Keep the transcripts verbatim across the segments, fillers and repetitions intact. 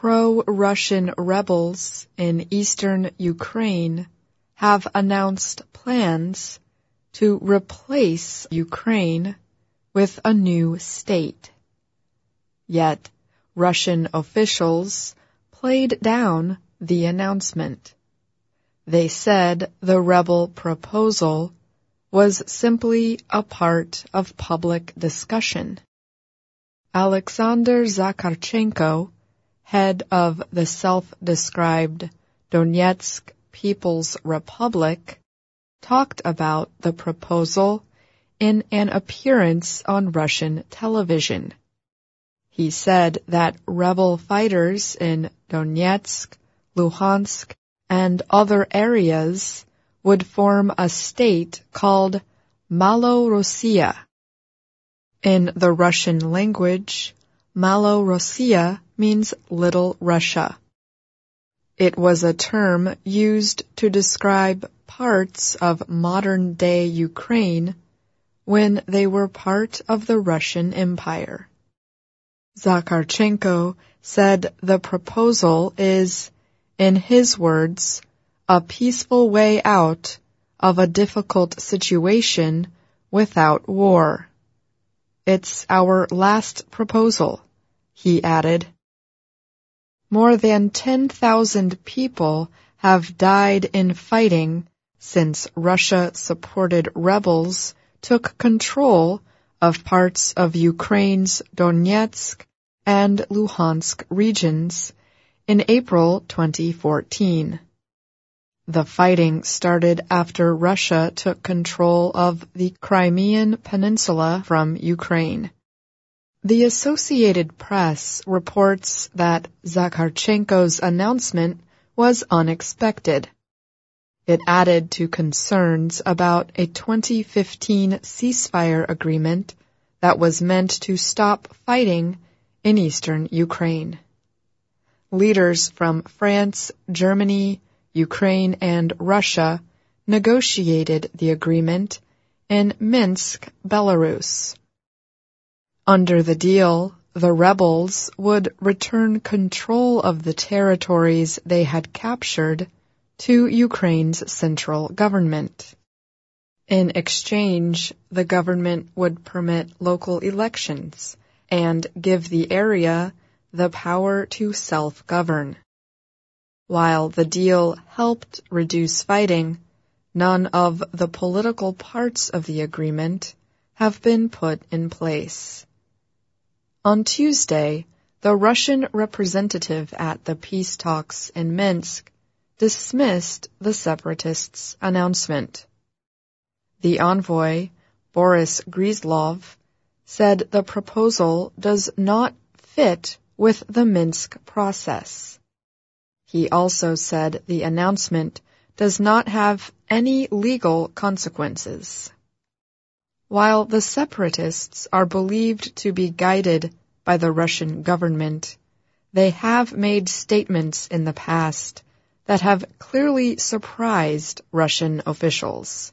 pro-Russian rebels in eastern Ukraine have announced plans to replace Ukraine with a new state. Yet, Russian officials played down the announcement. They said the rebel proposal was simply a part of public discussion. Alexander Zakharchenko, head of the self-described Donetsk People's Republic, talked about the proposal in an appearance on Russian television. He said that rebel fighters in Donetsk, Luhansk, and other areas would form a state called Malorossiya. In the Russian language, Malorossiya means Little Russia. It was a term used to describe parts of modern-day Ukraine when they were part of the Russian Empire. Zakharchenko said the proposal is, in his words, a peaceful way out of a difficult situation without war. It's our last proposal, he added. More than ten thousand people have died in fighting since Russia-supported rebels took control of parts of Ukraine's Donetsk and Luhansk regions in April twenty fourteen. The fighting started after Russia took control of the Crimean Peninsula from Ukraine. The Associated Press reports that Zakharchenko's announcement was unexpected. It added to concerns about a twenty fifteen ceasefire agreement that was meant to stop fighting in eastern Ukraine. Leaders from France, Germany, Ukraine, and Russia negotiated the agreement in Minsk, Belarus. Under the deal, the rebels would return control of the territories they had captured to Ukraine's central government. In exchange, the government would permit local elections and give the area the power to self-govern. While the deal helped reduce fighting, none of the political parts of the agreement have been put in place. On Tuesday, the Russian representative at the peace talks in Minsk dismissed the separatists' announcement. The envoy, Boris Gryzlov, said the proposal does not fit with the Minsk process. He also said the announcement does not have any legal consequences. While the separatists are believed to be guided by the Russian government, they have made statements in the past that have clearly surprised Russian officials.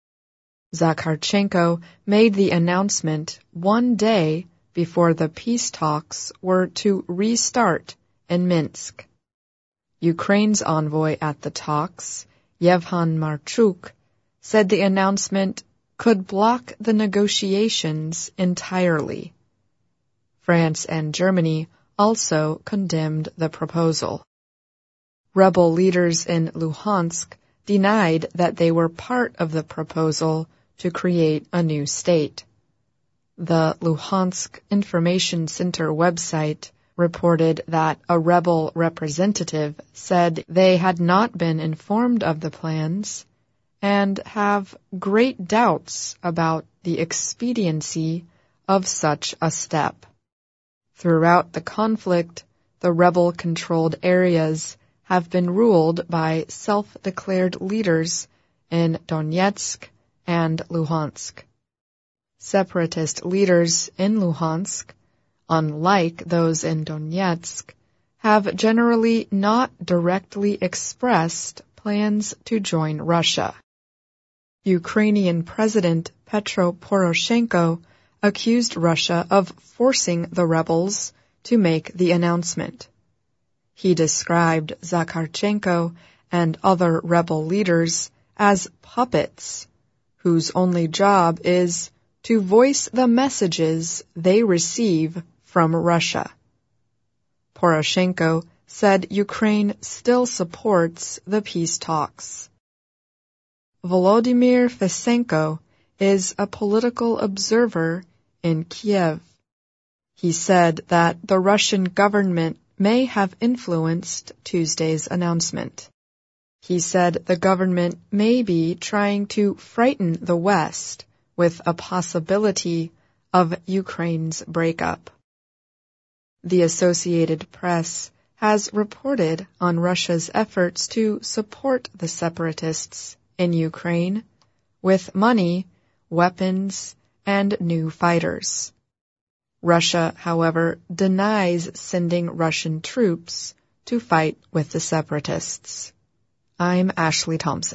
Zakharchenko made the announcement one day before the peace talks were to restart in Minsk. Ukraine's envoy at the talks, Yevhen Marchuk, said the announcement could block the negotiations entirely. France and Germany also condemned the proposal. Rebel leaders in Luhansk denied that they were part of the proposal to create a new state. The Luhansk Information Center website reported that a rebel representative said they had not been informed of the plans and have great doubts about the expediency of such a step. Throughout the conflict, the rebel-controlled areas have been ruled by self-declared leaders in Donetsk and Luhansk. Separatist leaders in Luhansk, unlike those in Donetsk, have generally not directly expressed plans to join Russia. Ukrainian President Petro Poroshenko accused Russia of forcing the rebels to make the announcement. He described Zakharchenko and other rebel leaders as puppets, whose only job is to voice the messages they receive from Russia. Poroshenko said Ukraine still supports the peace talks. Volodymyr Fesenko is a political observer in Kiev. He said that the Russian government may have influenced Tuesday's announcement. He said the government may be trying to frighten the West with a possibility of Ukraine's breakup. The Associated Press has reported on Russia's efforts to support the separatists in Ukraine with money, weapons, and new fighters. Russia, however, denies sending Russian troops to fight with the separatists. I'm Ashley Thompson.